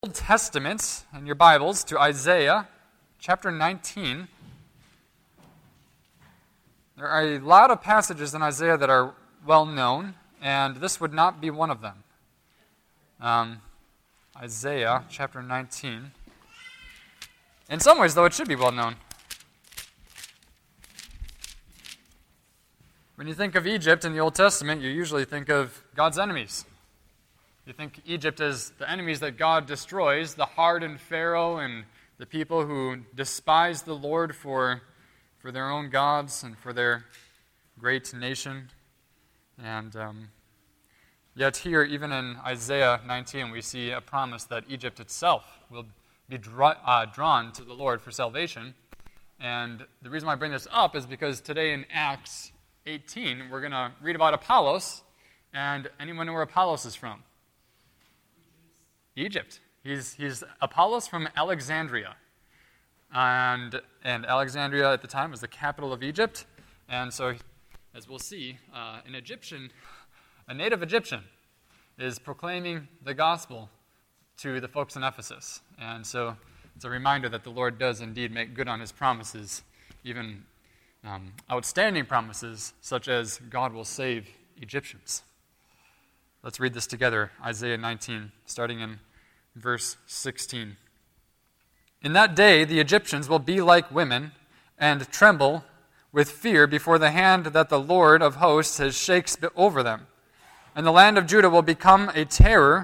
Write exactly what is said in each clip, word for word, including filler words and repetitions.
Old Testament in your Bibles to Isaiah chapter nineteen. There are a lot of passages in Isaiah that are well known, and this would not be one of them. Um, Isaiah chapter nineteen. In some ways, though, it should be well known. When you think of Egypt in the Old Testament, you usually think of God's enemies. You think Egypt as the enemies that God destroys, the hardened Pharaoh and the people who despise the Lord for, for their own gods and for their great nation. And um, yet here, even in Isaiah nineteen, we see a promise that Egypt itself will be draw, uh, drawn to the Lord for salvation. And the reason why I bring this up is because today in Acts eighteen, we're going to read about Apollos. And anyone know where Apollos is from? Egypt. He's he's Apollos from Alexandria. And, and Alexandria at the time was the capital of Egypt. And so, as we'll see, uh, an Egyptian, a native Egyptian, is proclaiming the gospel to the folks in Ephesus. And so it's a reminder that the Lord does indeed make good on his promises, even um, outstanding promises, such as God will save Egyptians. Let's read this together, Isaiah nineteen, starting in verse sixteen. In that day the Egyptians will be like women, and tremble with fear before the hand that the Lord of hosts has shakes over them. And the land of Judah will become a terror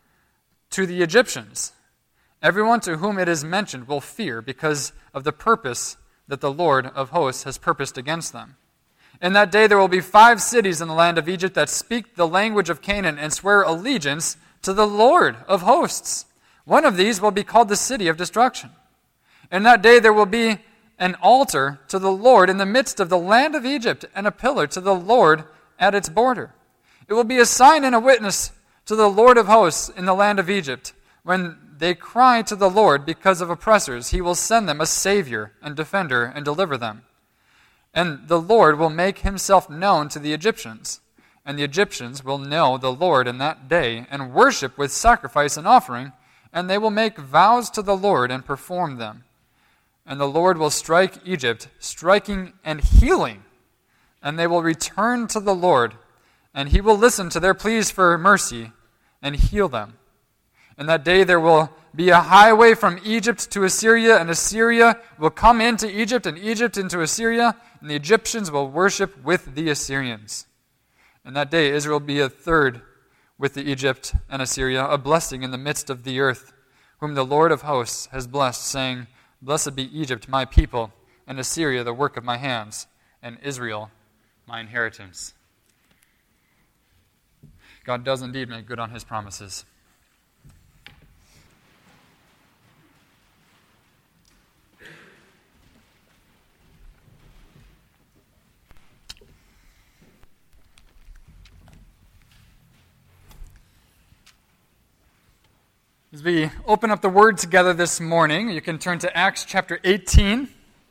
to the Egyptians. Everyone to whom it is mentioned will fear because of the purpose that the Lord of hosts has purposed against them. In that day there will be five cities in the land of Egypt that speak the language of Canaan and swear allegiance to the Lord of hosts. One of these will be called the city of destruction. In that day there will be an altar to the Lord in the midst of the land of Egypt, and a pillar to the Lord at its border. It will be a sign and a witness to the Lord of hosts in the land of Egypt. When they cry to the Lord because of oppressors, he will send them a Savior and defender and deliver them. And the Lord will make himself known to the Egyptians. And the Egyptians will know the Lord in that day and worship with sacrifice and offering. And they will make vows to the Lord and perform them. And the Lord will strike Egypt, striking and healing. And they will return to the Lord. And he will listen to their pleas for mercy and heal them. In that day there will be a highway from Egypt to Assyria, and Assyria will come into Egypt, and Egypt into Assyria, and the Egyptians will worship with the Assyrians. In that day Israel will be a third with the Egypt and Assyria, a blessing in the midst of the earth, whom the Lord of hosts has blessed, saying, Blessed be Egypt, my people, and Assyria, the work of my hands, and Israel, my inheritance. God does indeed make good on his promises. As we open up the Word together this morning, you can turn to Acts chapter eighteen.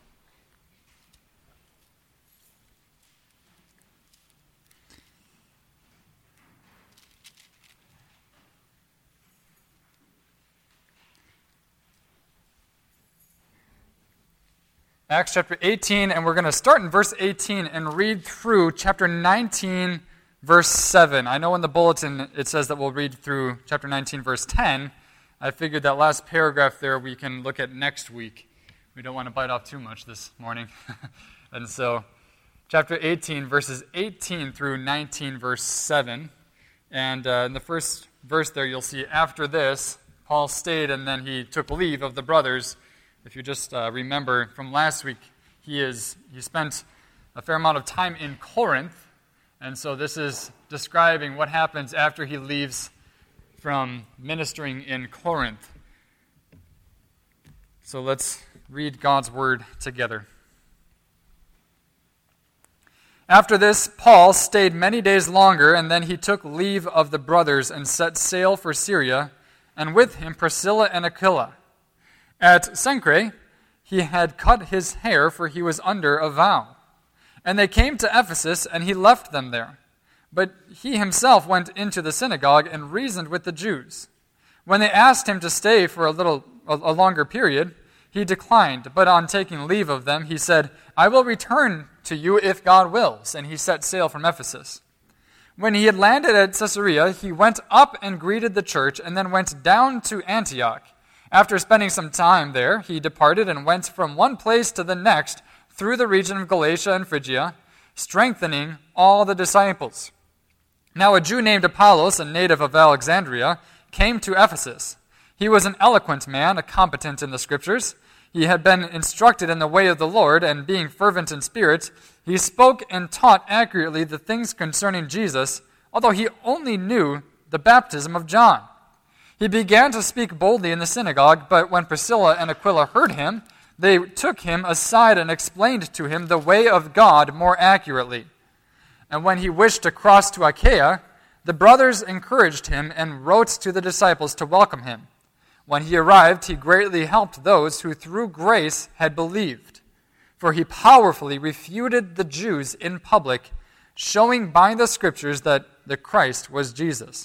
Acts chapter eighteen, and we're going to start in verse eighteen and read through chapter nineteen, verse seven. I know in the bulletin it says that we'll read through chapter nineteen, verse ten. I figured that last paragraph there we can look at next week. We don't want to bite off too much this morning. And so, chapter eighteen, verses eighteen through nineteen, verse seven. And uh, in the first verse there, you'll see, after this, Paul stayed and then he took leave of the brothers. If you just uh, remember from last week, he is he spent a fair amount of time in Corinth. And so this is describing what happens after he leaves from ministering in Corinth. So let's read God's word together. After this, Paul stayed many days longer, and then he took leave of the brothers and set sail for Syria, and with him Priscilla and Aquila. At Cenchreae, he had cut his hair, for he was under a vow. And they came to Ephesus, and he left them there. But he himself went into the synagogue and reasoned with the Jews. When they asked him to stay for a little a, a longer period, he declined, but on taking leave of them, he said, "I will return to you if God wills," and he set sail from Ephesus. When he had landed at Caesarea, he went up and greeted the church, and then went down to Antioch. After spending some time there, he departed and went from one place to the next through the region of Galatia and Phrygia, strengthening all the disciples. Now a Jew named Apollos, a native of Alexandria, came to Ephesus. He was an eloquent man, a competent in the Scriptures. He had been instructed in the way of the Lord, and being fervent in spirit, he spoke and taught accurately the things concerning Jesus, although he only knew the baptism of John. He began to speak boldly in the synagogue, but when Priscilla and Aquila heard him, they took him aside and explained to him the way of God more accurately. And when he wished to cross to Achaia, the brothers encouraged him and wrote to the disciples to welcome him. When he arrived, he greatly helped those who through grace had believed, for he powerfully refuted the Jews in public, showing by the Scriptures that the Christ was Jesus.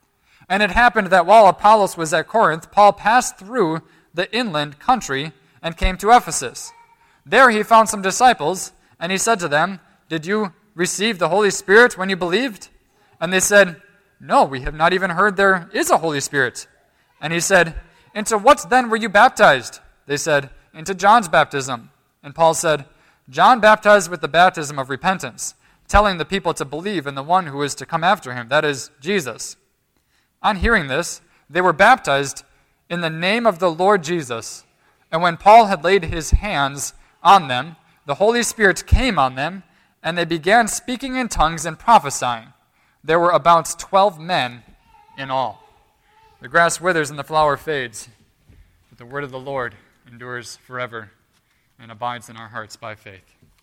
And it happened that while Apollos was at Corinth, Paul passed through the inland country and came to Ephesus. There he found some disciples, and he said to them, "Did you receive the Holy Spirit when you believed?" And they said, "No, we have not even heard there is a Holy Spirit." And he said, "Into what then were you baptized?" They said, "Into John's baptism." And Paul said, "John baptized with the baptism of repentance, telling the people to believe in the one who is to come after him, that is, Jesus." On hearing this, they were baptized in the name of the Lord Jesus. And when Paul had laid his hands on them, the Holy Spirit came on them, and they began speaking in tongues and prophesying. There were about twelve men in all. The grass withers and the flower fades, but the word of the Lord endures forever and abides in our hearts by faith.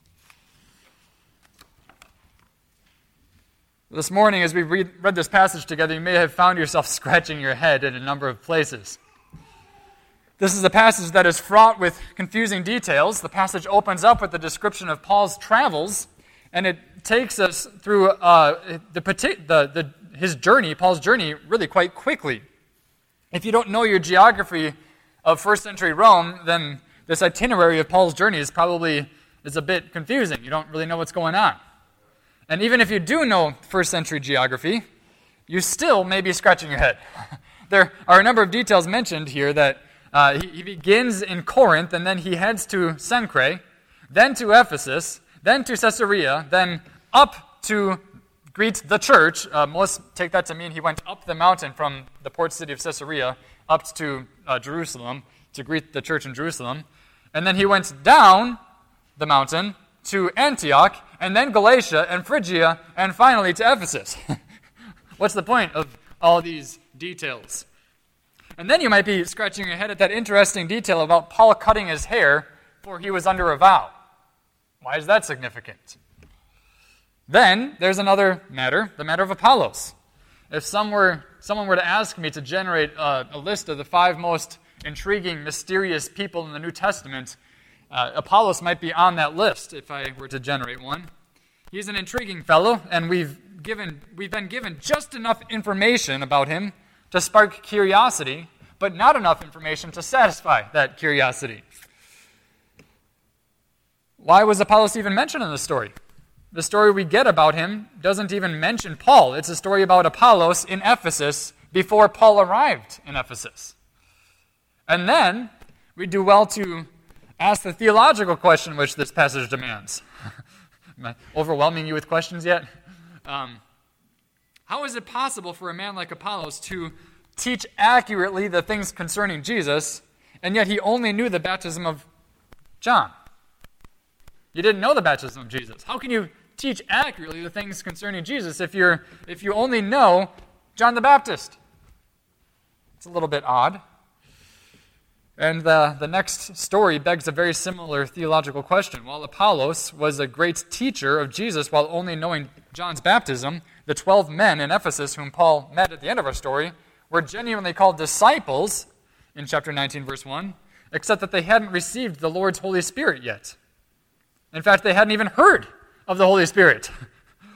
This morning, as we read, read this passage together, you may have found yourself scratching your head in a number of places. This is a passage that is fraught with confusing details. The passage opens up with the description of Paul's travels, and it takes us through uh, the, the, the, his journey, Paul's journey, really quite quickly. If you don't know your geography of first century Rome, then this itinerary of Paul's journey is probably is a bit confusing. You don't really know what's going on. And even if you do know first century geography, you still may be scratching your head. There are a number of details mentioned here that uh, he, he begins in Corinth, and then he heads to Cenchreae, then to Ephesus, then to Caesarea, then up to greet the church. Uh, most take that to mean he went up the mountain from the port city of Caesarea up to uh, Jerusalem to greet the church in Jerusalem. And then he went down the mountain to Antioch, and then Galatia and Phrygia, and finally to Ephesus. What's the point of all these details? And then you might be scratching your head at that interesting detail about Paul cutting his hair for he was under a vow. Why is that significant? Then there's another matter, the matter of Apollos. If some were, someone were to ask me to generate a, a list of the five most intriguing, mysterious people in the New Testament, uh, Apollos might be on that list if I were to generate one. He's an intriguing fellow, and we've given we've been given just enough information about him to spark curiosity, but not enough information to satisfy that curiosity. Why was Apollos even mentioned in the story? The story we get about him doesn't even mention Paul. It's a story about Apollos in Ephesus before Paul arrived in Ephesus. And then we do well to ask the theological question which this passage demands. Am I overwhelming you with questions yet? Um, how is it possible for a man like Apollos to teach accurately the things concerning Jesus, and yet he only knew the baptism of John? You didn't know the baptism of Jesus. How can you teach accurately the things concerning Jesus if you're if you only know John the Baptist? It's a little bit odd. And the, the next story begs a very similar theological question. While Apollos was a great teacher of Jesus while only knowing John's baptism, the twelve men in Ephesus whom Paul met at the end of our story were genuinely called disciples in chapter nineteen, verse one, except that they hadn't received the Lord's Holy Spirit yet. In fact, they hadn't even heard of the Holy Spirit.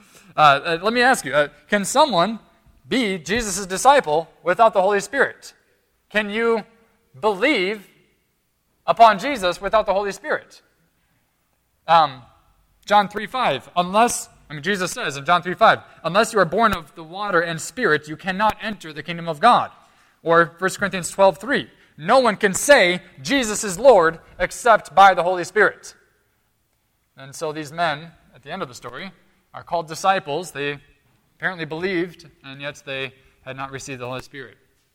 Uh, uh, let me ask you, uh, can someone be Jesus' disciple without the Holy Spirit? can you believe upon Jesus without the Holy Spirit? Um, John three five, unless, I mean, Jesus says in John three five, unless you are born of the water and Spirit, you cannot enter the kingdom of God. Or First Corinthians twelve three, no one can say Jesus is Lord except by the Holy Spirit. And so these men, at the end of the story, are called disciples. They apparently believed, and yet they had not received the Holy Spirit.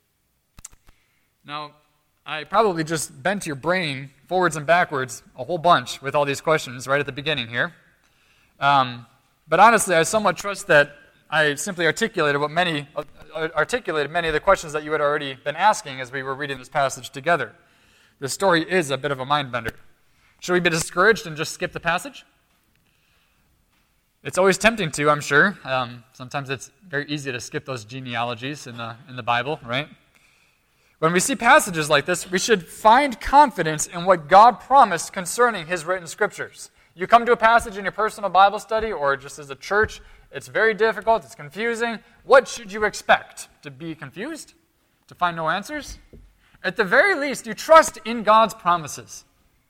Now, I probably just bent your brain forwards and backwards a whole bunch with all these questions right at the beginning here. Um, but honestly, I somewhat trust that I simply articulated what many uh, articulated many of the questions that you had already been asking as we were reading this passage together. The story is a bit of a mind bender. Should we be discouraged and just skip the passage? It's always tempting to, I'm sure. Um, sometimes it's very easy to skip those genealogies in the in the Bible, right? When we see passages like this, we should find confidence in what God promised concerning His written scriptures. You come to a passage in your personal Bible study or just as a church, it's very difficult, it's confusing. What should you expect? To be confused? To find no answers? At the very least, you trust in God's promises.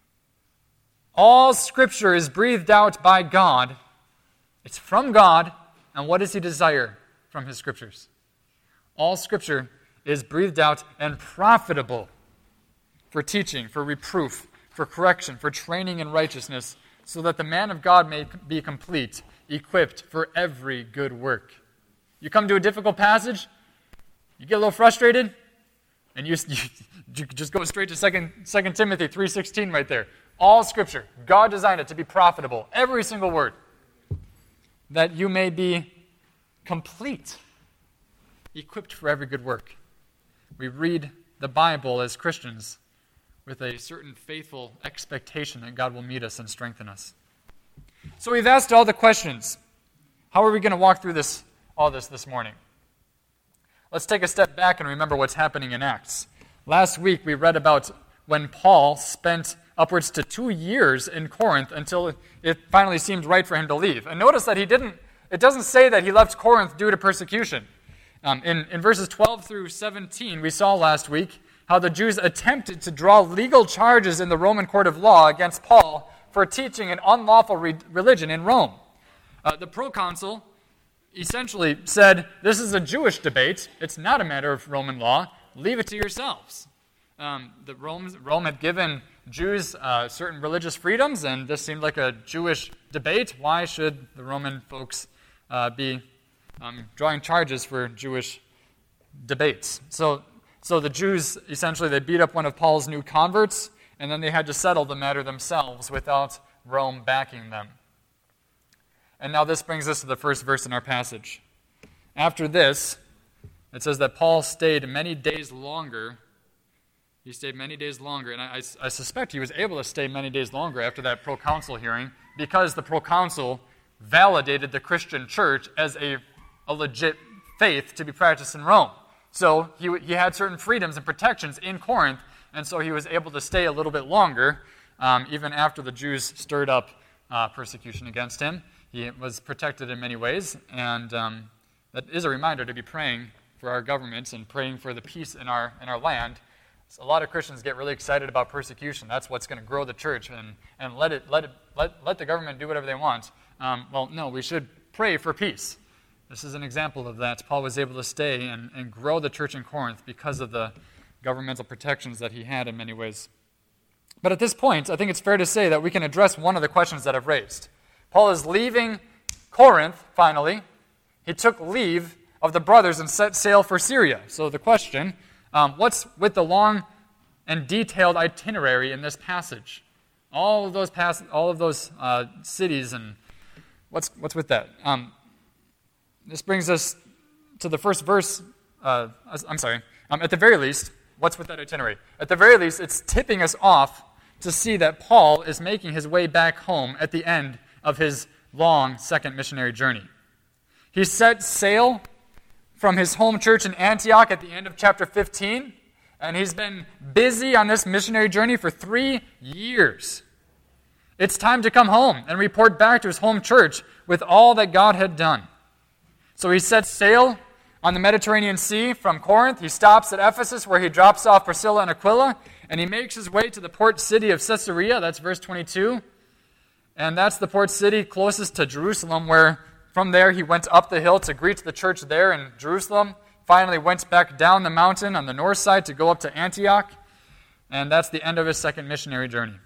All Scripture is breathed out by God. It's from God, and what does He desire from His Scriptures? All Scripture is breathed out and profitable for teaching, for reproof, for correction, for training in righteousness, so that the man of God may be complete, equipped for every good work. You come to a difficult passage, you get a little frustrated, and you, you, you just go straight to Second Timothy three sixteen right there. All Scripture, God designed it to be profitable, every single word, that you may be complete, equipped for every good work. We read the Bible as Christians with a certain faithful expectation that God will meet us and strengthen us. So we've asked all the questions. How are we going to walk through this, all this this morning? Let's take a step back and remember what's happening in Acts. Last week we read about when Paul spent upwards to two years in Corinth until it finally seemed right for him to leave. And notice that he didn't, it doesn't say that he left Corinth due to persecution. Um, in, in verses twelve through seventeen, we saw last week how the Jews attempted to draw legal charges in the Roman court of law against Paul for teaching an unlawful re- religion in Rome. Uh, the proconsul essentially said, this is a Jewish debate. It's not a matter of Roman law. Leave it to yourselves. Um, the Rome, Rome had given Jews uh, certain religious freedoms, and this seemed like a Jewish debate. Why should the Roman folks uh, be um, drawing charges for Jewish debates? So, so the Jews, essentially, they beat up one of Paul's new converts, and then they had to settle the matter themselves without Rome backing them. And now this brings us to the first verse in our passage. After this, it says that Paul stayed many days longer. He stayed many days longer, and I, I suspect he was able to stay many days longer after that proconsul hearing because the proconsul validated the Christian church as a, a legit faith to be practiced in Rome. So he, he had certain freedoms and protections in Corinth, and so he was able to stay a little bit longer, um, even after the Jews stirred up uh, persecution against him. He was protected in many ways, and um, that is a reminder to be praying for our governments and praying for the peace in our in our land. So a lot of Christians get really excited about persecution. That's what's going to grow the church, and, and let it let it let, let the government do whatever they want. Um, well, no, we should pray for peace. This is an example of that. Paul was able to stay and, and grow the church in Corinth because of the governmental protections that he had in many ways. But at this point, I think it's fair to say that we can address one of the questions that I've raised. Paul is leaving Corinth, finally. He took leave of the brothers and set sail for Syria. So the question, um, what's with the long and detailed itinerary in this passage? All of those pass- all of those uh, cities, and what's what's with that? Um, this brings us to the first verse. Uh, I'm sorry. Um, at the very least, what's with that itinerary? At the very least, it's tipping us off to see that Paul is making his way back home at the end of his long second missionary journey. He set sail from his home church in Antioch at the end of chapter fifteen, and he's been busy on this missionary journey for three years. It's time to come home and report back to his home church with all that God had done. So he sets sail on the Mediterranean Sea from Corinth. He stops at Ephesus, where he drops off Priscilla and Aquila, and he makes his way to the port city of Caesarea. That's verse twenty-two. And that's the port city closest to Jerusalem, where from there he went up the hill to greet the church there in Jerusalem. Finally went back down the mountain on the north side to go up to Antioch. And that's the end of his second missionary journey.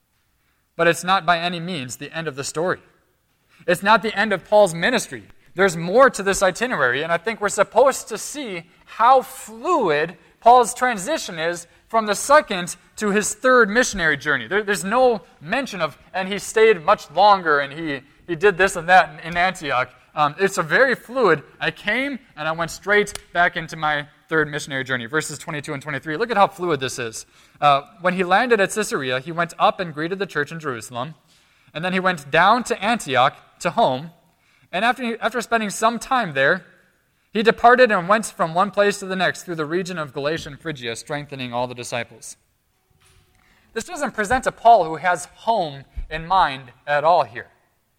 But it's not by any means the end of the story. It's not the end of Paul's ministry. There's more to this itinerary, and I think we're supposed to see how fluid Paul's transition is from the second to his third missionary journey. There, there's no mention of, and he stayed much longer, and he, he did this and that in, in Antioch. Um, it's a very fluid, I came, and I went straight back into my third missionary journey. Verses twenty-two and twenty-three. Look at how fluid this is. Uh, when he landed at Caesarea, he went up and greeted the church in Jerusalem, and then he went down to Antioch, to home, and after, after spending some time there, he departed and went from one place to the next through the region of Galatia and Phrygia, strengthening all the disciples. This doesn't present a Paul who has home in mind at all here.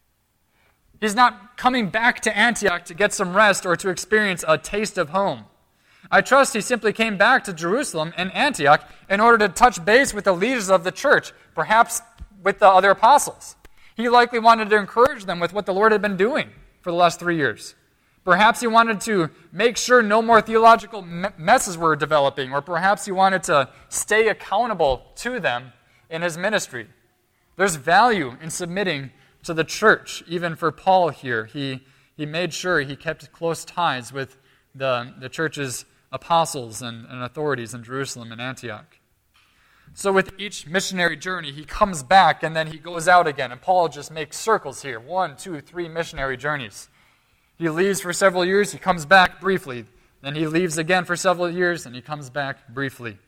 He's not coming back to Antioch to get some rest or to experience a taste of home. I trust he simply came back to Jerusalem and Antioch in order to touch base with the leaders of the church, perhaps with the other apostles. He likely wanted to encourage them with what the Lord had been doing for the last three years. Perhaps he wanted to make sure no more theological messes were developing, or perhaps he wanted to stay accountable to them in his ministry. There's value in submitting to the church, even for Paul here. He, he made sure he kept close ties with the, the church's apostles and, and authorities in Jerusalem and Antioch. So with each missionary journey, he comes back and then he goes out again. And Paul just makes circles here. One, two, three missionary journeys. He leaves for several years, he comes back briefly. Then he leaves again for several years, and he comes back briefly.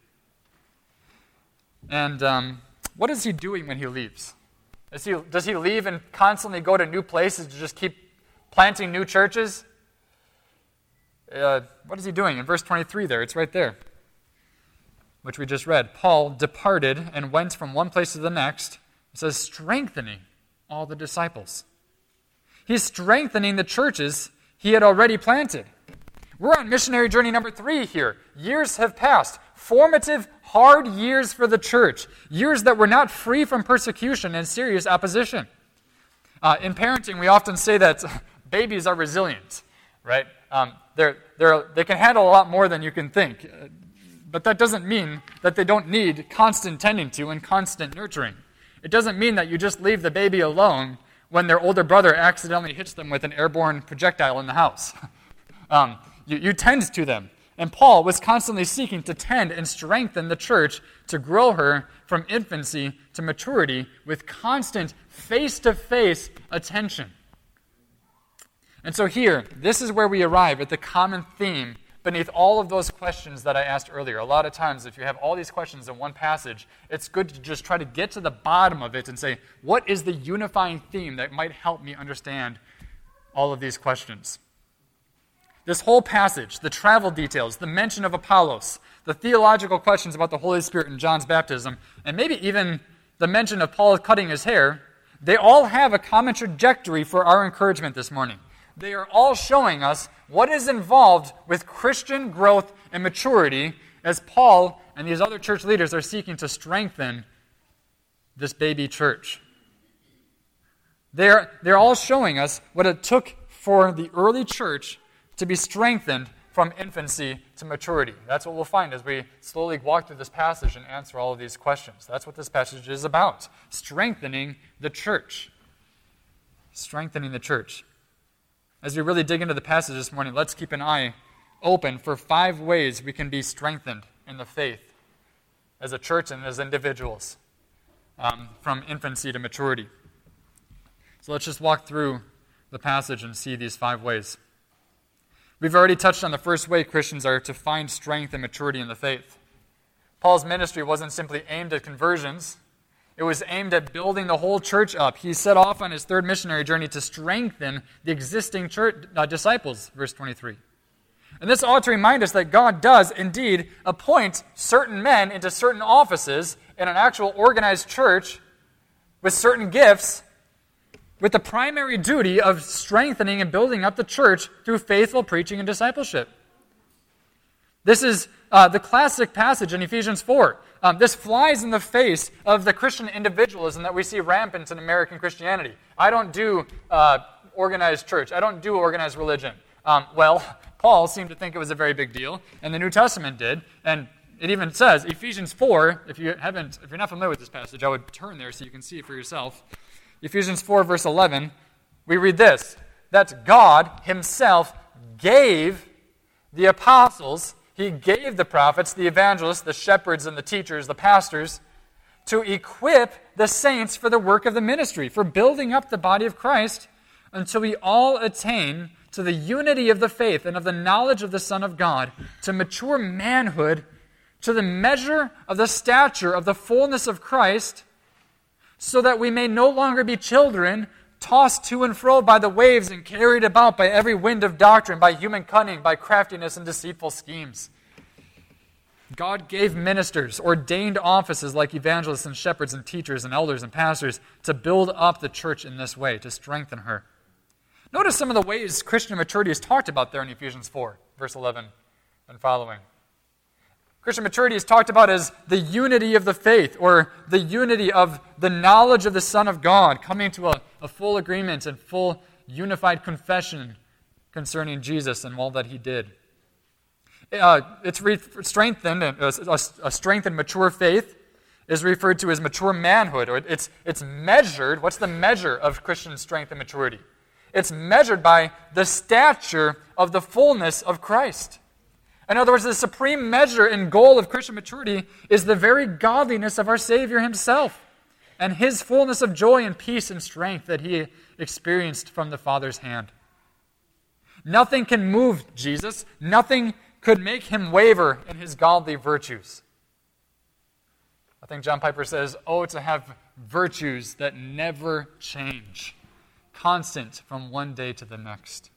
And um, what is he doing when he leaves? Is he, does he leave and constantly go to new places to just keep planting new churches? Uh, what is he doing? In verse twenty-three there, it's right there, which we just read. Paul departed and went from one place to the next. It says, strengthening all the disciples. He's strengthening the churches he had already planted. We're on missionary journey number three here. Years have passed. Formative, hard years for the church. Years that were not free from persecution and serious opposition. Uh, in parenting, we often say that babies are resilient, right? Um, they're, they're, they can handle a lot more than you can think. Uh, but that doesn't mean that they don't need constant tending to and constant nurturing. It doesn't mean that you just leave the baby alone when their older brother accidentally hits them with an airborne projectile in the house. um, you, you tend to them. And Paul was constantly seeking to tend and strengthen the church to grow her from infancy to maturity with constant face-to-face attention. And so here, this is where we arrive at the common theme beneath all of those questions that I asked earlier. A lot of times, if you have all these questions in one passage, it's good to just try to get to the bottom of it and say, what is the unifying theme that might help me understand all of these questions? This whole passage, the travel details, the mention of Apollos, the theological questions about the Holy Spirit and John's baptism, and maybe even the mention of Paul cutting his hair, they all have a common trajectory for our encouragement this morning. They are all showing us what is involved with Christian growth and maturity as Paul and these other church leaders are seeking to strengthen this baby church. They're, they're all showing us what it took for the early church to be strengthened from infancy to maturity. That's what we'll find as we slowly walk through this passage and answer all of these questions. That's what this passage is about, strengthening the church. Strengthening the church. As we really dig into the passage this morning, let's keep an eye open for five ways we can be strengthened in the faith as a church and as individuals um, from infancy to maturity. So let's just walk through the passage and see these five ways. We've already touched on the first way Christians are to find strength and maturity in the faith. Paul's ministry wasn't simply aimed at conversions. It was aimed at building the whole church up. He set off on his third missionary journey to strengthen the existing church uh, disciples, verse twenty-three. And this ought to remind us that God does indeed appoint certain men into certain offices in an actual organized church with certain gifts, with the primary duty of strengthening and building up the church through faithful preaching and discipleship. This is uh, the classic passage in Ephesians four. Um, this flies in the face of the Christian individualism that we see rampant in American Christianity. I don't do uh, organized church. I don't do organized religion. Um, well, Paul seemed to think it was a very big deal, and the New Testament did. And it even says, Ephesians four, if you haven't, if you're not familiar with this passage, I would turn there so you can see it for yourself. Ephesians four, verse eleven, we read this, that God himself gave the apostles, he gave the prophets, the evangelists, the shepherds, and the teachers, the pastors, to equip the saints for the work of the ministry, for building up the body of Christ, until we all attain to the unity of the faith and of the knowledge of the Son of God, to mature manhood, to the measure of the stature of the fullness of Christ, so that we may no longer be children, tossed to and fro by the waves and carried about by every wind of doctrine, by human cunning, by craftiness and deceitful schemes. God gave ministers, ordained offices like evangelists and shepherds and teachers and elders and pastors to build up the church in this way, to strengthen her. Notice some of the ways Christian maturity is talked about there in Ephesians four, verse eleven and following. Christian maturity is talked about as the unity of the faith, or the unity of the knowledge of the Son of God, coming to a, a full agreement and full unified confession concerning Jesus and all that he did. Uh, it's re- strengthened, a, a, a strengthened, mature faith is referred to as mature manhood, or it's, it's measured. What's the measure of Christian strength and maturity? It's measured by the stature of the fullness of Christ. In other words, the supreme measure and goal of Christian maturity is the very godliness of our Savior himself and his fullness of joy and peace and strength that he experienced from the Father's hand. Nothing can move Jesus. Nothing could make him waver in his godly virtues. I think John Piper says, "Oh, to have virtues that never change, constant from one day to the next."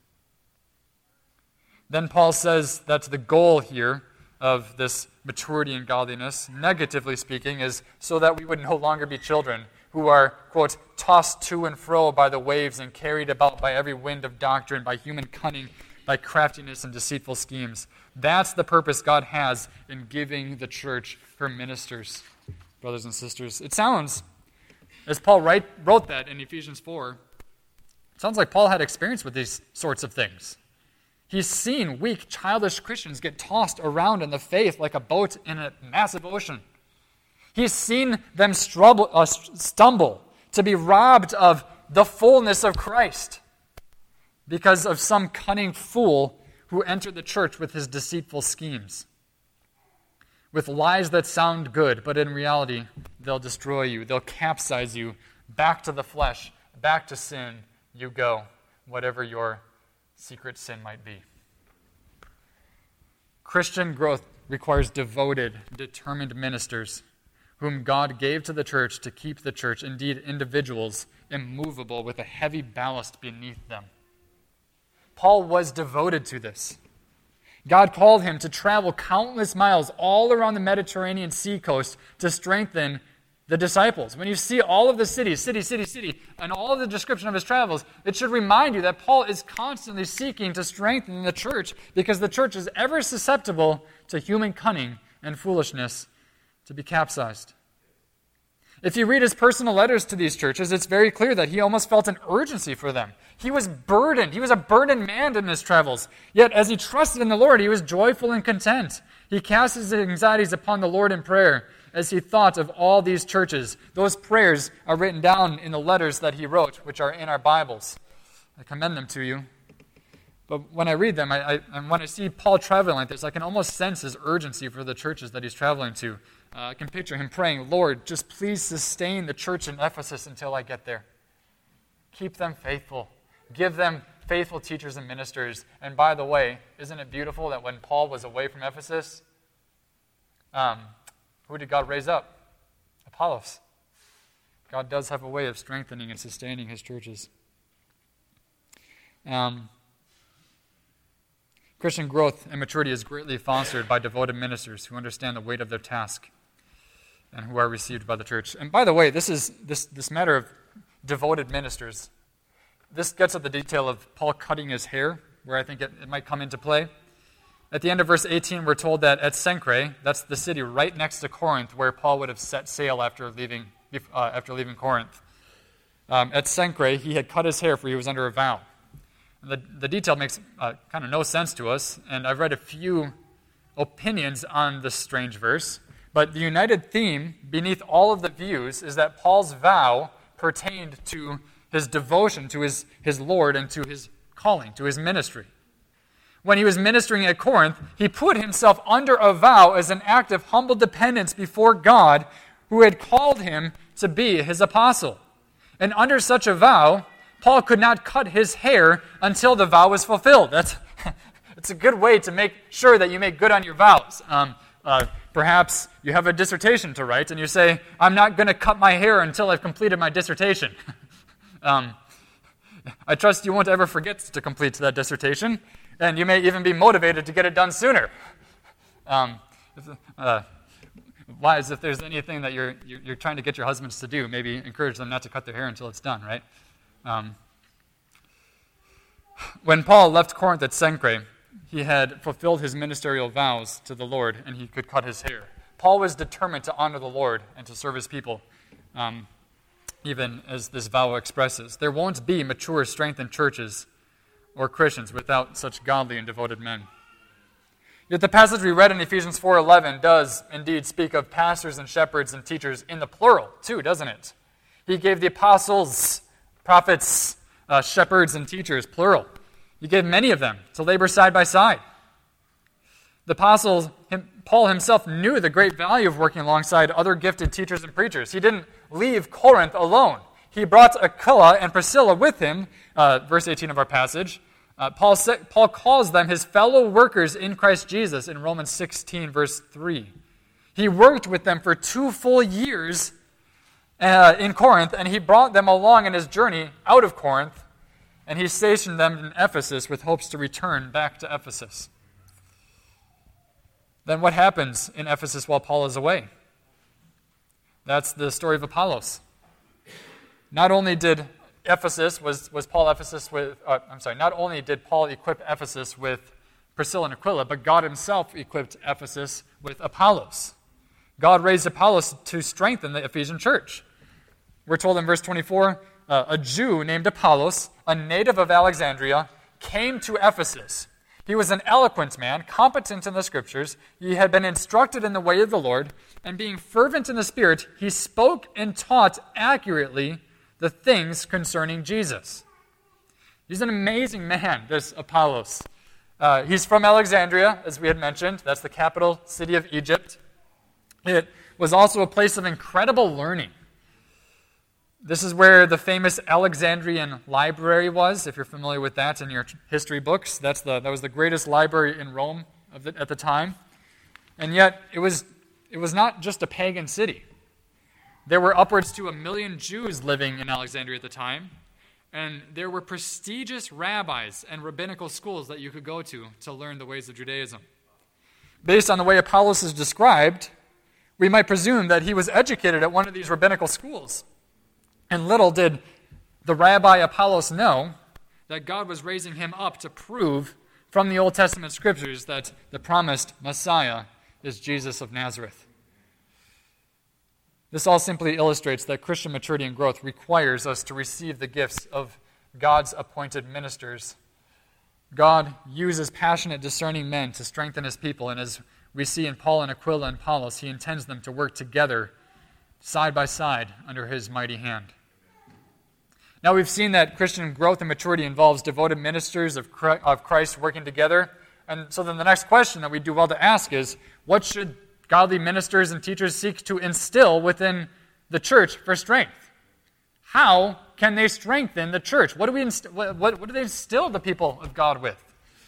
Then Paul says that the goal here of this maturity and godliness, negatively speaking, is so that we would no longer be children who are, quote, tossed to and fro by the waves and carried about by every wind of doctrine, by human cunning, by craftiness and deceitful schemes. That's the purpose God has in giving the church her ministers, brothers and sisters. It sounds, as Paul write, wrote that in Ephesians four, it sounds like Paul had experience with these sorts of things. He's seen weak, childish Christians get tossed around in the faith like a boat in a massive ocean. He's seen them struggle, uh, stumble to be robbed of the fullness of Christ because of some cunning fool who entered the church with his deceitful schemes, with lies that sound good, but in reality, they'll destroy you. They'll capsize you. Back to the flesh, back to sin, you go, whatever your secret sin might be. Christian growth requires devoted, determined ministers whom God gave to the church to keep the church, indeed individuals, immovable with a heavy ballast beneath them. Paul was devoted to this. God called him to travel countless miles all around the Mediterranean sea coast to strengthen the disciples. When you see all of the cities, city, city, city, and all of the description of his travels, it should remind you that Paul is constantly seeking to strengthen the church because the church is ever susceptible to human cunning and foolishness to be capsized. If you read his personal letters to these churches, it's very clear that he almost felt an urgency for them. He was burdened. He was a burdened man in his travels. Yet as he trusted in the Lord, he was joyful and content. He cast his anxieties upon the Lord in prayer as he thought of all these churches. Those prayers are written down in the letters that he wrote, which are in our Bibles. I commend them to you. But when I read them, I, I, and when I see Paul traveling like this, I can almost sense his urgency for the churches that he's traveling to. Uh, I can picture him praying, "Lord, just please sustain the church in Ephesus until I get there. Keep them faithful. Give them faithful teachers and ministers." And by the way, isn't it beautiful that when Paul was away from Ephesus, um, who did God raise up? Apollos. God does have a way of strengthening and sustaining his churches. Um, Christian growth and maturity is greatly fostered by devoted ministers who understand the weight of their task and who are received by the church. And by the way, this is this, this matter of devoted ministers. This gets at the detail of Paul cutting his hair, where I think it, it might come into play. At the end of verse eighteen, we're told that at Cenchreae, that's the city right next to Corinth, where Paul would have set sail after leaving, uh, after leaving Corinth. Um, at Cenchreae, he had cut his hair, for he was under a vow. And the, the detail makes uh, kind of no sense to us, and I've read a few opinions on this strange verse, but the united theme beneath all of the views is that Paul's vow pertained to his devotion to his, his Lord and to his calling, to his ministry. When he was ministering at Corinth, he put himself under a vow as an act of humble dependence before God, who had called him to be his apostle. And under such a vow, Paul could not cut his hair until the vow was fulfilled. That's it's a good way to make sure that you make good on your vows. Um, uh, perhaps you have a dissertation to write, and you say, I'm not going to cut my hair until I've completed my dissertation. um, I trust you won't ever forget to complete that dissertation, and you may even be motivated to get it done sooner. Um, if, uh, wives, if there's anything that you're, you're you're trying to get your husbands to do, maybe encourage them not to cut their hair until it's done, right? Um, when Paul left Corinth at Cenchreae, he had fulfilled his ministerial vows to the Lord, and he could cut his hair. Paul was determined to honor the Lord and to serve his people, um, even as this vow expresses. There won't be mature, strengthened churches or Christians without such godly and devoted men. Yet the passage we read in Ephesians four eleven does indeed speak of pastors and shepherds and teachers in the plural, too, doesn't it? He gave the apostles, prophets, uh, shepherds, and teachers, plural. He gave many of them to labor side by side. The apostles, him, Paul himself knew the great value of working alongside other gifted teachers and preachers. He didn't leave Corinth alone. He brought Aquila and Priscilla with him, uh, verse eighteen of our passage. Uh, Paul, sa- Paul calls them his fellow workers in Christ Jesus in Romans sixteen, verse three. He worked with them for two full years uh, in Corinth, and he brought them along in his journey out of Corinth, and he stationed them in Ephesus with hopes to return back to Ephesus. Then what happens in Ephesus while Paul is away? That's the story of Apollos. Not only did Ephesus, was, was Paul Ephesus with, uh, I'm sorry, not only did Paul equip Ephesus with Priscilla and Aquila, but God himself equipped Ephesus with Apollos. God raised Apollos to strengthen the Ephesian church. We're told in verse twenty-four, uh, a Jew named Apollos, a native of Alexandria, came to Ephesus. He was an eloquent man, competent in the Scriptures. He had been instructed in the way of the Lord, and being fervent in the Spirit, he spoke and taught accurately the things concerning Jesus. He's an amazing man, this Apollos. Uh, he's from Alexandria, as we had mentioned. That's the capital city of Egypt. It was also a place of incredible learning. This is where the famous Alexandrian Library was, if you're familiar with that in your history books. That's the that was the greatest library in Rome of the, at the time. And yet, it was it was not just a pagan city. There were upwards to a million Jews living in Alexandria at the time, and there were prestigious rabbis and rabbinical schools that you could go to to learn the ways of Judaism. Based on the way Apollos is described, we might presume that he was educated at one of these rabbinical schools. And little did the rabbi Apollos know that God was raising him up to prove from the Old Testament Scriptures that the promised Messiah is Jesus of Nazareth. This all simply illustrates that Christian maturity and growth requires us to receive the gifts of God's appointed ministers. God uses passionate, discerning men to strengthen his people, and as we see in Paul and Aquila and Apollos, he intends them to work together, side by side, under his mighty hand. Now we've seen that Christian growth and maturity involves devoted ministers of Christ working together. And so then the next question that we do well to ask is, what should godly ministers and teachers seek to instill within the church for strength? How can they strengthen the church? What do we inst- what, what, what do they instill the people of God with?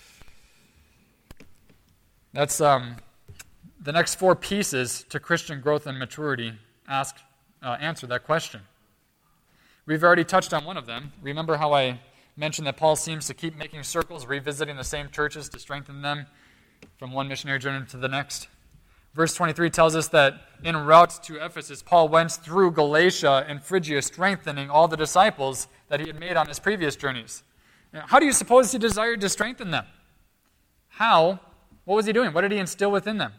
That's um, the next four pieces to Christian growth and maturity ask uh, answer that question. We've already touched on one of them. Remember how I mentioned that Paul seems to keep making circles, revisiting the same churches to strengthen them from one missionary journey to the next? Verse twenty-three tells us that en route to Ephesus, Paul went through Galatia and Phrygia, strengthening all the disciples that he had made on his previous journeys. Now, how do you suppose he desired to strengthen them? How What was he doing? What did he instill within them?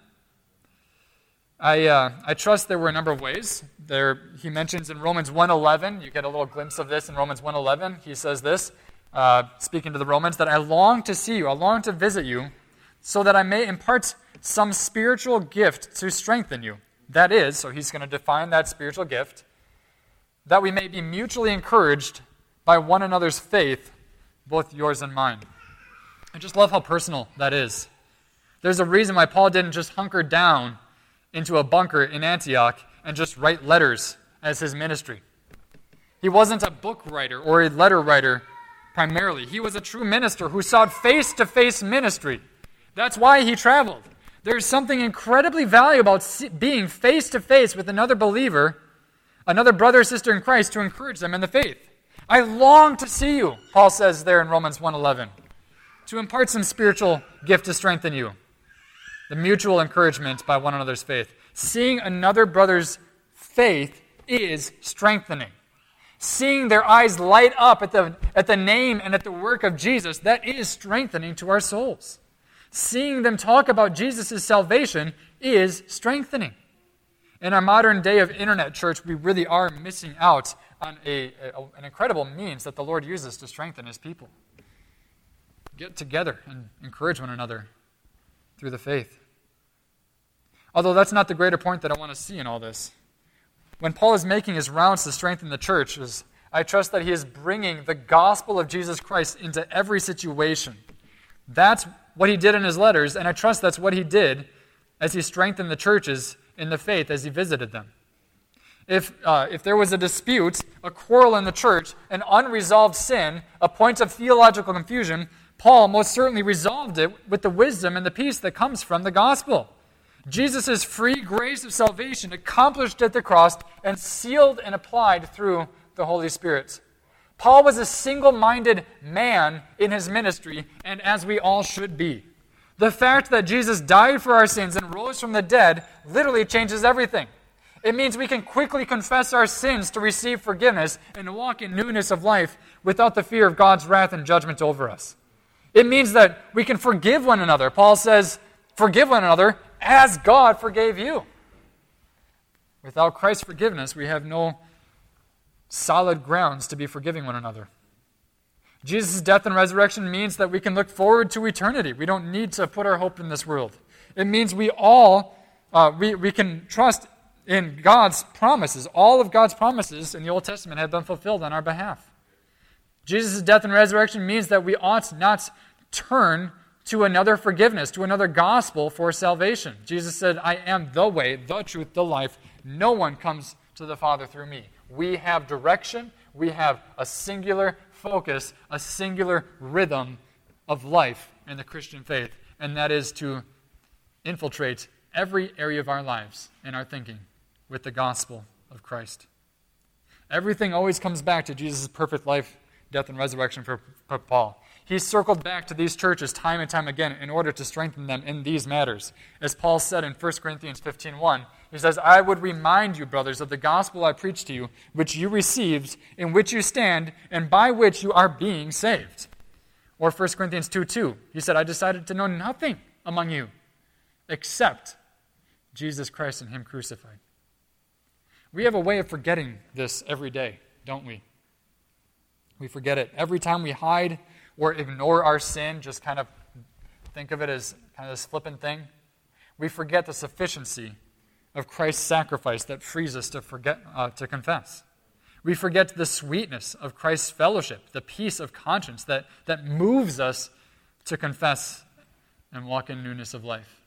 I uh, I trust there were a number of ways. There, he mentions in Romans one eleven, you get a little glimpse of this in Romans one eleven. He says this, uh, speaking to the Romans, that I long to see you, I long to visit you, so that I may impart some spiritual gift to strengthen you. That is, so he's going to define that spiritual gift, that we may be mutually encouraged by one another's faith, both yours and mine. I just love how personal that is. There's a reason why Paul didn't just hunker down into a bunker in Antioch and just write letters as his ministry. He wasn't a book writer or a letter writer primarily. He was a true minister who sought face-to-face ministry. That's why he traveled. There's something incredibly valuable about being face-to-face with another believer, another brother or sister in Christ, to encourage them in the faith. I long to see you, Paul says there in Romans one eleven, to impart some spiritual gift to strengthen you. The mutual encouragement by one another's faith. Seeing another brother's faith is strengthening. Seeing their eyes light up at the, at the name and at the work of Jesus, that is strengthening to our souls. Seeing them talk about Jesus' salvation is strengthening. In our modern day of internet church, we really are missing out on a, a, an incredible means that the Lord uses to strengthen his people. Get together and encourage one another through the faith. Although that's not the greater point that I want to see in all this. When Paul is making his rounds to strengthen the church, is, I trust that he is bringing the gospel of Jesus Christ into every situation. That's what he did in his letters, and I trust that's what he did as he strengthened the churches in the faith as he visited them. If, uh, if there was a dispute, a quarrel in the church, an unresolved sin, a point of theological confusion, Paul most certainly resolved it with the wisdom and the peace that comes from the gospel. Jesus' free grace of salvation accomplished at the cross and sealed and applied through the Holy Spirit. Paul was a single-minded man in his ministry, and as we all should be. The fact that Jesus died for our sins and rose from the dead literally changes everything. It means we can quickly confess our sins to receive forgiveness and walk in newness of life without the fear of God's wrath and judgment over us. It means that we can forgive one another. Paul says, forgive one another as God forgave you. Without Christ's forgiveness, we have no solid grounds to be forgiving one another. Jesus' death and resurrection means that we can look forward to eternity. We don't need to put our hope in this world. It means we all, uh, we, we can trust in God's promises. All of God's promises in the Old Testament have been fulfilled on our behalf. Jesus' death and resurrection means that we ought not turn to another forgiveness, to another gospel for salvation. Jesus said, I am the way, the truth, the life. No one comes to the Father through me. We have direction. We have a singular focus, a singular rhythm of life in the Christian faith, and that is to infiltrate every area of our lives and our thinking with the gospel of Christ. Everything always comes back to Jesus' perfect life, death, and resurrection for, for Paul. He circled back to these churches time and time again in order to strengthen them in these matters. As Paul said in First Corinthians fifteen one, he says, I would remind you, brothers, of the gospel I preached to you, which you received, in which you stand, and by which you are being saved. Or First Corinthians two two, he said, I decided to know nothing among you except Jesus Christ and him crucified. We have a way of forgetting this every day, don't we? We forget it. Every time we hide or ignore our sin, just kind of think of it as kind of this flippant thing, we forget the sufficiency of Christ's sacrifice that frees us to forget uh, to confess. We forget the sweetness of Christ's fellowship, the peace of conscience that, that moves us to confess and walk in newness of life.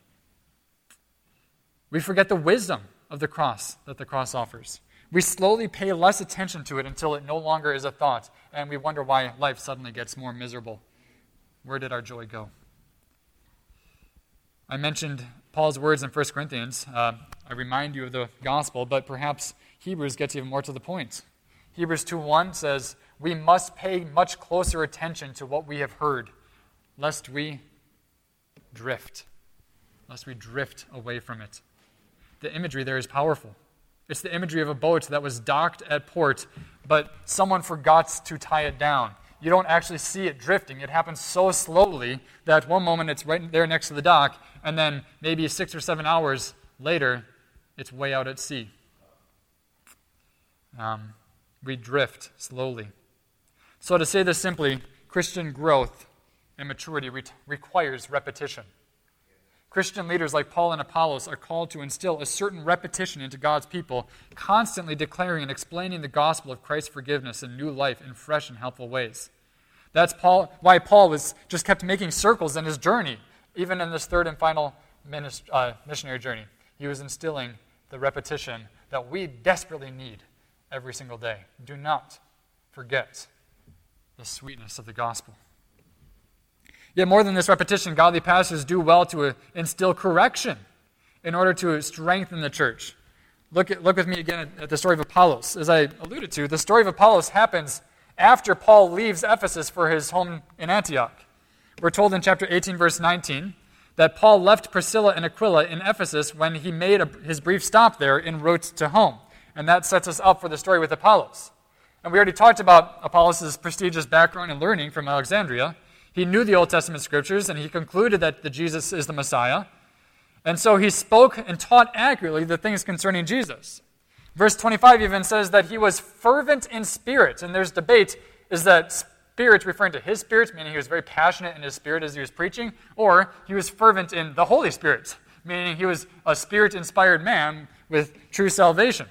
We forget the wisdom of the cross that the cross offers. We slowly pay less attention to it until it no longer is a thought, and we wonder why life suddenly gets more miserable. Where did our joy go? I mentioned Paul's words in First Corinthians. Uh, I remind you of the gospel, but perhaps Hebrews gets even more to the point. Hebrews two one says, we must pay much closer attention to what we have heard, lest we drift, lest we drift away from it. The imagery there is powerful. It's the imagery of a boat that was docked at port, but someone forgot to tie it down. you don't actually see it drifting. It happens so slowly that one moment it's right there next to the dock, and then maybe six or seven hours later, it's way out at sea. Um, we drift slowly. So to say this simply, Christian growth and maturity re- requires repetition. Christian leaders like Paul and Apollos are called to instill a certain repetition into God's people, constantly declaring and explaining the gospel of Christ's forgiveness and new life in fresh and helpful ways. That's Paul, why Paul was just kept making circles in his journey, even in this third and final minist- uh, missionary journey. He was instilling the repetition that we desperately need every single day. Do not forget the sweetness of the gospel. Yet more than this repetition, godly pastors do well to instill correction in order to strengthen the church. Look at, look with me again at, at the story of Apollos. As I alluded to, the story of Apollos happens after Paul leaves Ephesus for his home in Antioch. We're told in chapter eighteen, verse nineteen, that Paul left Priscilla and Aquila in Ephesus when he made a, his brief stop there en route to home. And that sets us up for the story with Apollos. And we already talked about Apollos' prestigious background and learning from Alexandria. He knew the Old Testament scriptures, and he concluded that the Jesus is the Messiah. And so he spoke and taught accurately the things concerning Jesus. Verse twenty-five even says that he was fervent in spirit. And there's debate, is that spirit referring to his spirit, meaning he was very passionate in his spirit as he was preaching, or he was fervent in the Holy Spirit, meaning he was a spirit-inspired man with true salvation.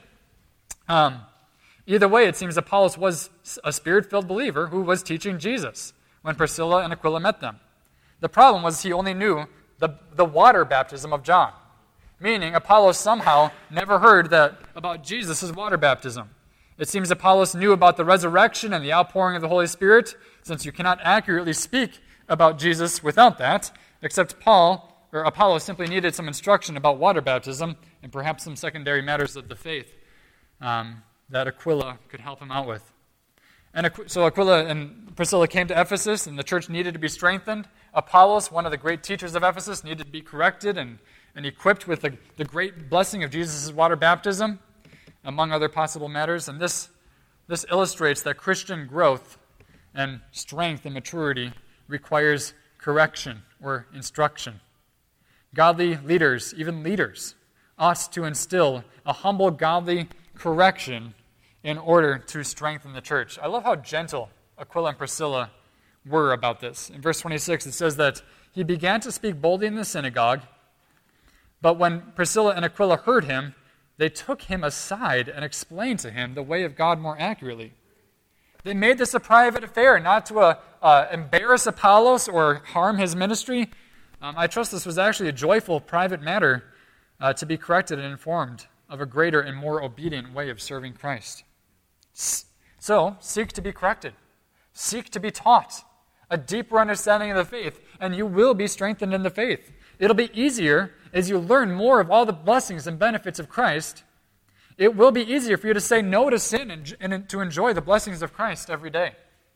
Um, either way, it seems Apollos was a spirit-filled believer who was teaching Jesus when Priscilla and Aquila met them. The problem was he only knew the, the water baptism of John, meaning Apollos somehow never heard that about Jesus' water baptism. It seems Apollos knew about the resurrection and the outpouring of the Holy Spirit, since you cannot accurately speak about Jesus without that, except Paul, or Apollos simply needed some instruction about water baptism and perhaps some secondary matters of the faith um, that Aquila could help him out with. And so Aquila and Priscilla came to Ephesus, and the church needed to be strengthened. Apollos, one of the great teachers of Ephesus, needed to be corrected and, and equipped with the, the great blessing of Jesus' water baptism, among other possible matters. And this, this illustrates that Christian growth and strength and maturity requires correction or instruction. Godly leaders, even leaders, ought to instill a humble, godly correction in order to strengthen the church. I love how gentle Aquila and Priscilla were about this. In verse twenty-six, it says that he began to speak boldly in the synagogue, but when Priscilla and Aquila heard him, they took him aside and explained to him the way of God more accurately. They made this a private affair, not to uh, uh, embarrass Apollos or harm his ministry. Um, I trust this was actually a joyful, private matter uh, to be corrected and informed of a greater and more obedient way of serving Christ. So, seek to be corrected. Seek to be taught a deeper understanding of the faith, and you will be strengthened in the faith. It'll be easier as you learn more of all the blessings and benefits of Christ. It will be easier for you to say no to sin and, and to enjoy the blessings of Christ every day.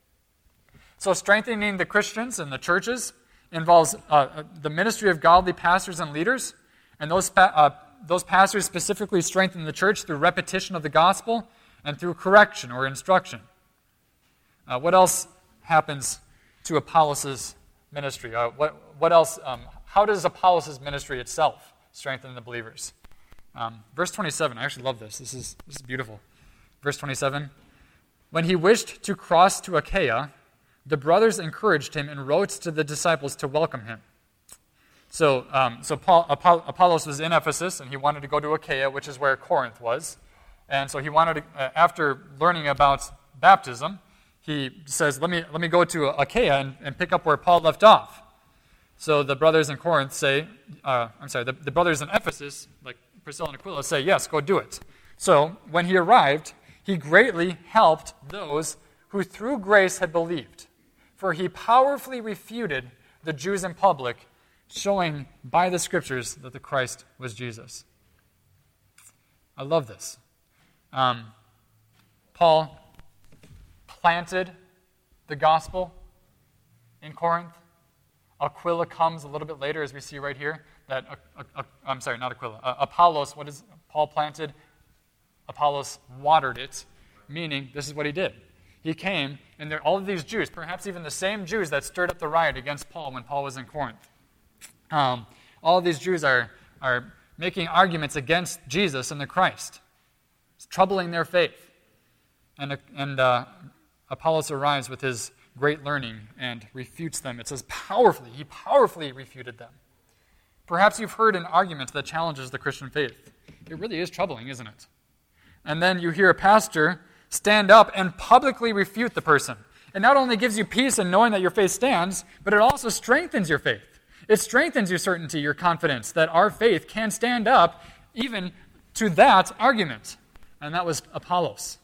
So strengthening the Christians and the churches involves uh, the ministry of godly pastors and leaders, and those, pa- uh, those pastors specifically strengthen the church through repetition of the gospel and through correction or instruction. Uh, what else happens to Apollos' ministry? Uh, what, what else? Um, how does Apollos' ministry itself strengthen the believers? Um, verse twenty-seven, I actually love this. This is, this is beautiful. Verse twenty-seven, when he wished to cross to Achaia, the brothers encouraged him and wrote to the disciples to welcome him. So, um, so Paul, Apollos was in Ephesus, and he wanted to go to Achaia, which is where Corinth was. And so he wanted to, uh, after learning about baptism, he says, let me let me go to Achaia and, and pick up where Paul left off. So the brothers in Corinth say, uh, I'm sorry, the, the brothers in Ephesus, like Priscilla and Aquila, say, yes, go do it. So when he arrived, he greatly helped those who through grace had believed, for he powerfully refuted the Jews in public, showing by the scriptures that the Christ was Jesus. I love this. Um, Paul planted the gospel in Corinth. Aquila comes a little bit later, as we see right here. That uh, uh, I'm sorry, not Aquila. Uh, Apollos, what is Paul planted? Apollos watered it, meaning this is what he did. He came, and there, all of these Jews, perhaps even the same Jews that stirred up the riot against Paul when Paul was in Corinth, um, all of these Jews are, are making arguments against Jesus and the Christ. It's troubling their faith. And, and uh, Apollos arrives with his great learning and refutes them. It says powerfully, he powerfully refuted them. Perhaps you've heard an argument that challenges the Christian faith. It really is troubling, isn't it? And then you hear a pastor stand up and publicly refute the person. It not only gives you peace in knowing that your faith stands, but it also strengthens your faith. It strengthens your certainty, your confidence that our faith can stand up even to that argument. And that was Apollos.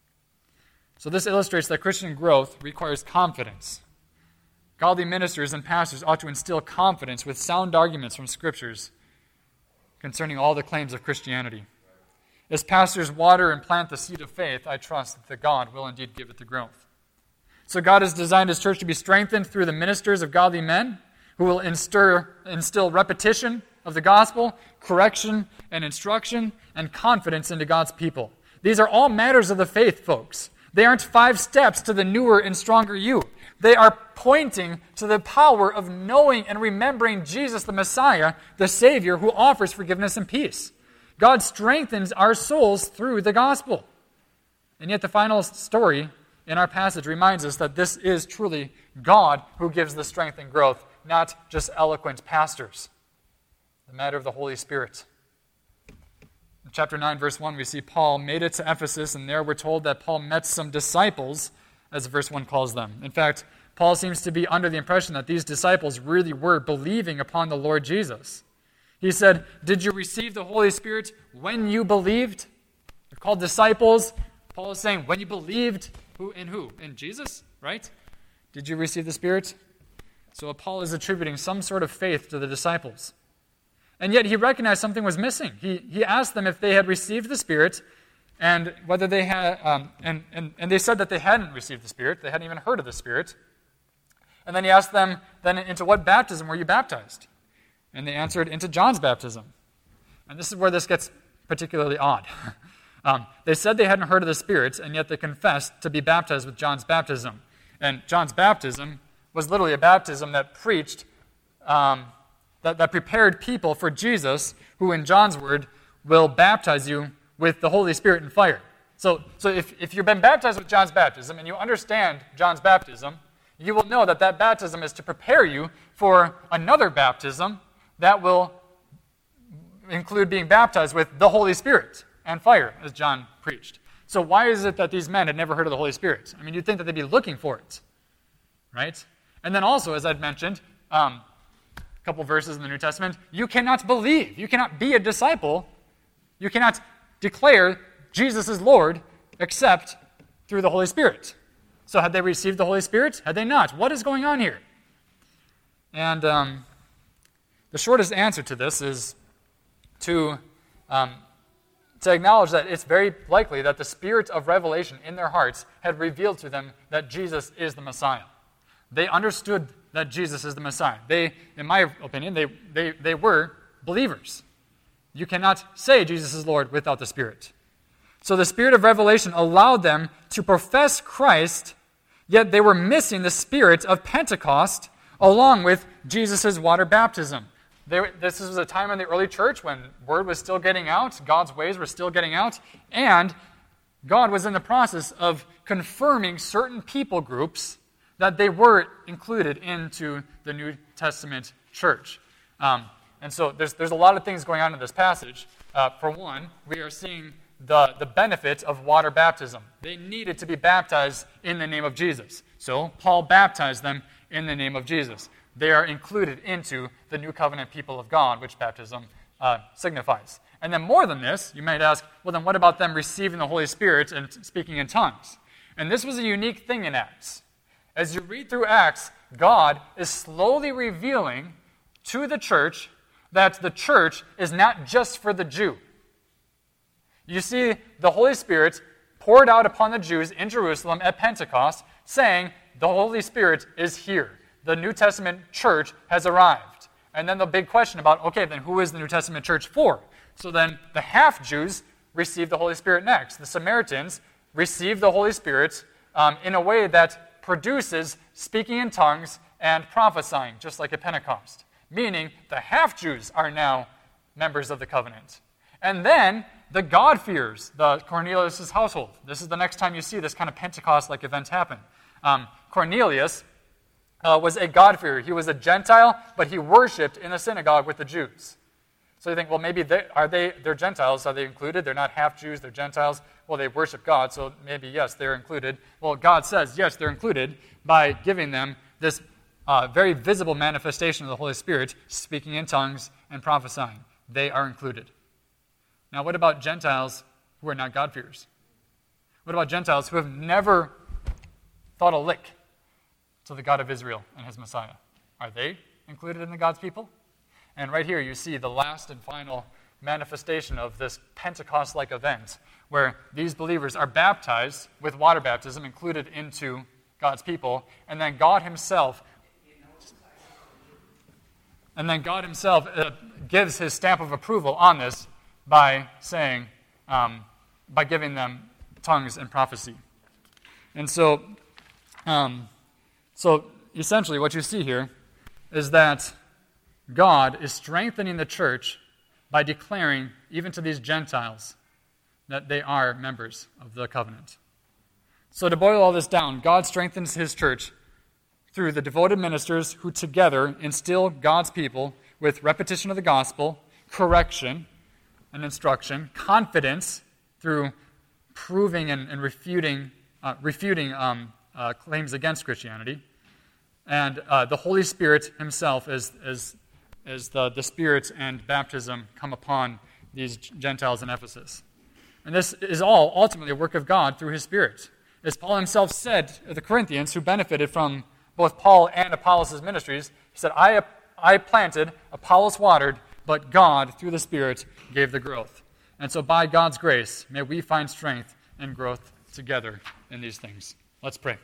So this illustrates that Christian growth requires confidence. Godly ministers and pastors ought to instill confidence with sound arguments from Scriptures concerning all the claims of Christianity. As pastors water and plant the seed of faith, I trust that God will indeed give it the growth. So God has designed His church to be strengthened through the ministers of godly men who will instir, instill repetition of the gospel, correction and instruction, and confidence into God's people. These are all matters of the faith, folks. They aren't five steps to the newer and stronger you. They are pointing to the power of knowing and remembering Jesus the Messiah, the Savior, who offers forgiveness and peace. God strengthens our souls through the gospel. And yet the final story in our passage reminds us that this is truly God who gives the strength and growth, not just eloquent pastors. The matter of the Holy Spirit. In chapter nine, verse one, we see Paul made it to Ephesus, and there we're told that Paul met some disciples, as verse one calls them. In fact, Paul seems to be under the impression that these disciples really were believing upon the Lord Jesus. He said, did you receive the Holy Spirit when you believed? They're called disciples. Paul is saying, when you believed, who in who? In Jesus, right? Did you receive the Spirit? So Paul is attributing some sort of faith to the disciples. And yet he recognized something was missing. He, he asked them if they had received the Spirit, and whether they had, um, and, and, and they said that they hadn't received the Spirit. They hadn't even heard of the Spirit. And then he asked them, then into what baptism were you baptized? And they answered, into John's baptism. And this is where this gets particularly odd. um, they said they hadn't heard of the Spirit, and yet they confessed to be baptized with John's baptism. And John's baptism was literally a baptism that preached, um, that, that prepared people for Jesus, who in John's word will baptize you with the Holy Spirit and fire. So, so if, if you've been baptized with John's baptism, and you understand John's baptism, you will know that that baptism is to prepare you for another baptism that will include being baptized with the Holy Spirit and fire, as John preached. So why is it that these men had never heard of the Holy Spirit? I mean, you'd think that they'd be looking for it, right? And then also, as I'd mentioned, um, a couple verses in the New Testament, you cannot believe, you cannot be a disciple, you cannot declare Jesus is Lord except through the Holy Spirit. So had they received the Holy Spirit? Had they not? What is going on here? And um, the shortest answer to this is to, um, to acknowledge that it's very likely that the spirit of revelation in their hearts had revealed to them that Jesus is the Messiah. They understood that Jesus is the Messiah. They, in my opinion, they, they, they were believers. You cannot say Jesus is Lord without the Spirit. So the spirit of revelation allowed them to profess Christ, yet they were missing the spirit of Pentecost along with Jesus' water baptism. They, this was a time in the early church when word was still getting out, God's ways were still getting out, and God was in the process of confirming certain people groups that they were included into the New Testament church. Um, and so there's, there's a lot of things going on in this passage. Uh, for one, we are seeing the, the benefit of water baptism. They needed to be baptized in the name of Jesus. So Paul baptized them in the name of Jesus. They are included into the new covenant people of God, which baptism uh, signifies. And then more than this, you might ask, well, then what about them receiving the Holy Spirit and speaking in tongues? And this was a unique thing in Acts. As you read through Acts, God is slowly revealing to the church that the church is not just for the Jew. You see the Holy Spirit poured out upon the Jews in Jerusalem at Pentecost, saying, the Holy Spirit is here. The New Testament church has arrived. And then the big question about, okay, then who is the New Testament church for? So then the half-Jews receive the Holy Spirit next. The Samaritans receive the Holy Spirit um, in a way that produces speaking in tongues and prophesying, just like at Pentecost. Meaning the half-Jews are now members of the covenant. And then the God-fearers, the Cornelius' household. This is the next time you see this kind of Pentecost-like event happen. Um, Cornelius uh, was a God-fearer. He was a Gentile, but he worshipped in the synagogue with the Jews. So you think, well, maybe they, are they, they're Gentiles, are they included? They're not half-Jews, they're Gentiles. Well, they worship God, so maybe, yes, they're included. Well, God says, yes, they're included by giving them this uh, very visible manifestation of the Holy Spirit, speaking in tongues and prophesying. They are included. Now, what about Gentiles who are not God-fearers? What about Gentiles who have never thought a lick to the God of Israel and his Messiah? Are they included in the God's people? And right here you see the last and final manifestation of this Pentecost-like event where these believers are baptized with water baptism included into God's people, and then God himself and then God himself uh, gives his stamp of approval on this by saying, um, by giving them tongues and prophecy. And so, um, so essentially what you see here is that God is strengthening the church by declaring, even to these Gentiles, that they are members of the covenant. So to boil all this down, God strengthens his church through the devoted ministers who together instill God's people with repetition of the gospel, correction and instruction, confidence through proving and, and refuting, uh, refuting um, uh, claims against Christianity, and uh, the Holy Spirit himself as, as, as the, the Spirit and baptism come upon these Gentiles in Ephesus. And this is all ultimately a work of God through his Spirit. As Paul himself said to the Corinthians, who benefited from both Paul and Apollos' ministries, he said, I, I planted, Apollos watered, but God, through the Spirit, gave the growth. And so by God's grace, may we find strength and growth together in these things. Let's pray.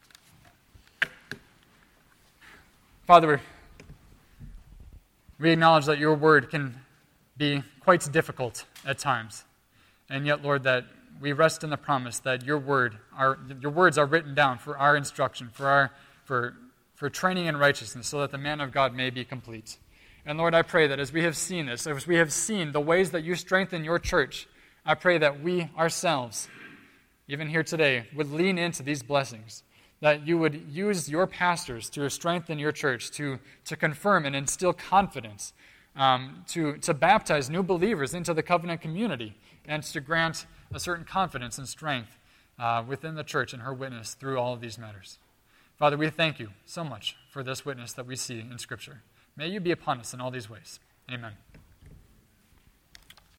Father, we acknowledge that your word can be quite difficult at times. And yet, Lord, that we rest in the promise that your word, our, your words are written down for our instruction, for our for for training in righteousness, so that the man of God may be complete. And Lord, I pray that as we have seen this, as we have seen the ways that you strengthen your church, I pray that we ourselves, even here today, would lean into these blessings, that you would use your pastors to strengthen your church, to, to confirm and instill confidence, um, to, to baptize new believers into the covenant community, and to grant a certain confidence and strength uh, within the church and her witness through all of these matters. Father, we thank you so much for this witness that we see in Scripture. May you be upon us in all these ways. Amen.